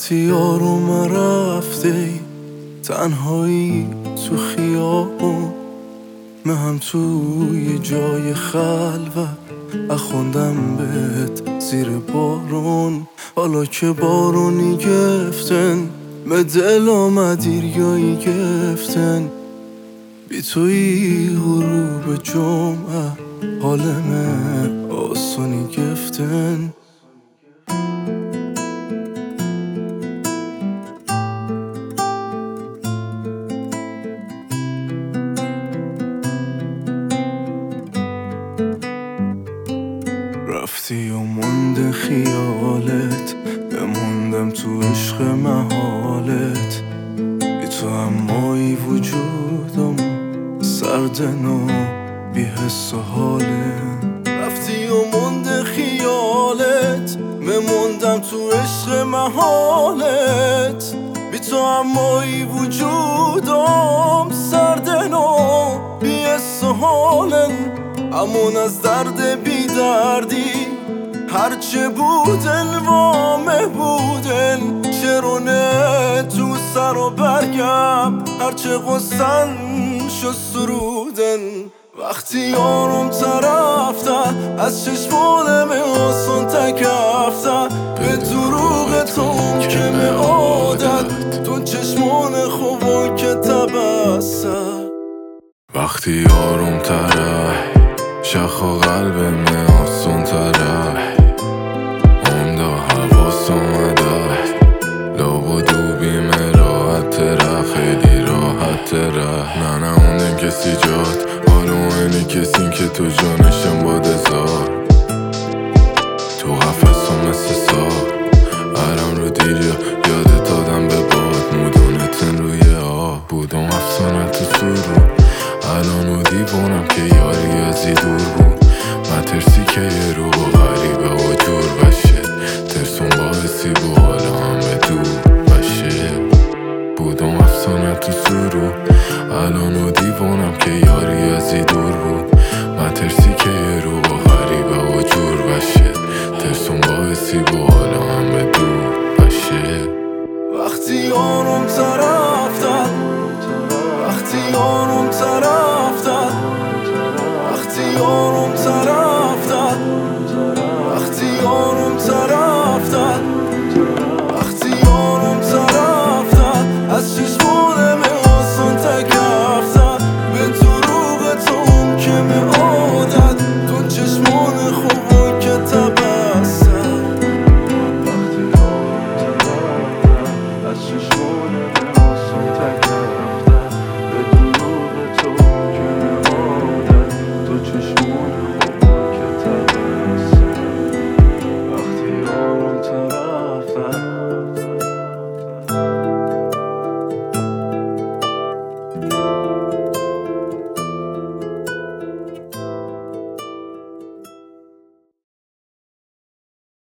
وقتی یارم رفته تنهایی تو خیابون، من هم توی جای خلوت اخوندم بهت زیر بارون. حالا که بارونی گفتن به دل آمد ریایی گفتن، بی توی غروب جمعه حالم آسونی گفتن. رفتی و مونده خیالت، بموندم تو عشق محالت. بی تو همایی وجودم سردن و بی حس و حالت. رفتی و مونده خیالت، بموندم تو عشق محالت. بی تو همایی وجودم سردن و بی حس و حالت. همون از درد بی دردی هرچه بودن وامه بودن، شرونه تو سر و برگم هرچه غصن شد سرودن. وقتی یارم طرفته از چشمانم آسان تکفته، به دروغ تو که به عادت تو چشمان خوبان که تبسته. وقتی یارم طرف شخ و قلب من آسون تره، عمده حواس اومده لاب و دوبیم راحت تره، خیلی راحت تره. نه اون کسی جات حالو اینه کسی که تو جانشم باده زار. تو قفص و مثل سار برم رو دیر یادت دادم به باد، مدونتن روی آب بودم افسانه تو سرو. الان و دیوانم که یاری ازی دور بود، من ترسی که یه رو با غریبه و جور بشه، ترسون باعثی با حالا همه دور بشه. بودم افسانه تو سرو، الان و دیوانم که یاری ازی دور بود، من ترسی که یه رو با غریبه و جور بشه، ترسون باعثی با حالا همه دور بشه. وقتی یارم